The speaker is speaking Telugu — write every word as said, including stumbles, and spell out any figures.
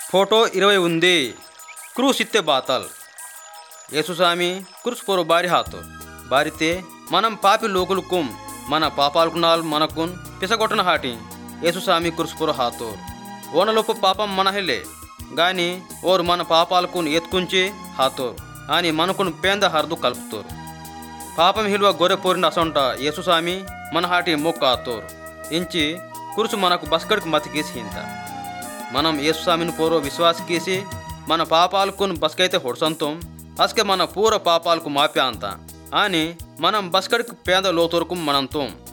ఫోటో ఇరవై ఉంది. క్రూస్ ఇత్తే బాతల్ యేసుస్వామి క్రూస్ పోరు బారి హాతో బారితే మనం పాపి లోకులకుం మన పాపాలకునాల్ మనకున్ పిసగొట్టన హాటి యేసుస్వామి క్రూస్ పోరు హాతో ఓనలోపు పాపం మన హెల్లే గాని ఓరు మన పాపాలకున్ ఎత్తుకుంచి హాతోర్ అని మనకున్ పేంద హర్దు కలుపుతోరు. పాపం హిల్వ గొర్రె పోరిన అసొంట యేసుస్వామి మన హాటి మొక్క ఆతోరు ఇంచి కురుసు మనకు బస్కడికి మతికేసి హింత మనం యేసుస్వామిని పోరో విశ్వాసకేసి మన పాపాలకున్ బస్కైతే హొడ్సంతం అస్కే మన పూర పాపాలకు మాప్యా అంత అని మనం బస్కడికి పేద లోతోరుకు మనంతం